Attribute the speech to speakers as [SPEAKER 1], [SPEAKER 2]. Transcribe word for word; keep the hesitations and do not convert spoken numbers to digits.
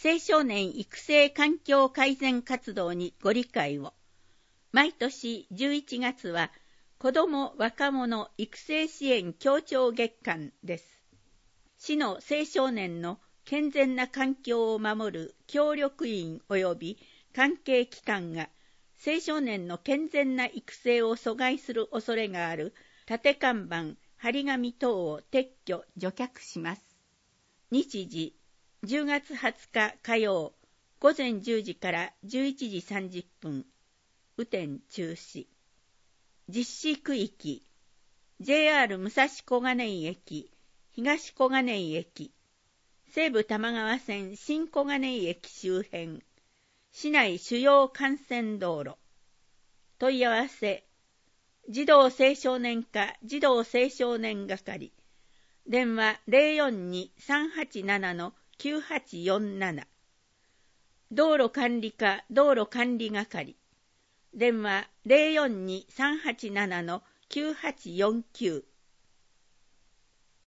[SPEAKER 1] 青少年育成環境改善活動にご理解を。毎年じゅういちがつは子ども若者育成支援協調月間です。市の青少年の健全な環境を守る協力員及び関係機関が青少年の健全な育成を阻害する恐れがある立て看板、張り紙等を撤去・除却します。日時じゅうがつはつか火曜午前じゅうじからじゅういちじさんじゅっぷん、雨天中止。実施区域 ジェイアール 武蔵小金井駅、東小金井駅、西武多摩川線新小金井駅周辺、市内主要幹線道路。問い合わせ児童青少年課児童青少年係、電話 ゼロよんに さんはちなな きゅうはちよんなな、道路管理課道路管理係、電話 ゼロよんに さんはちなな きゅうはちよんきゅう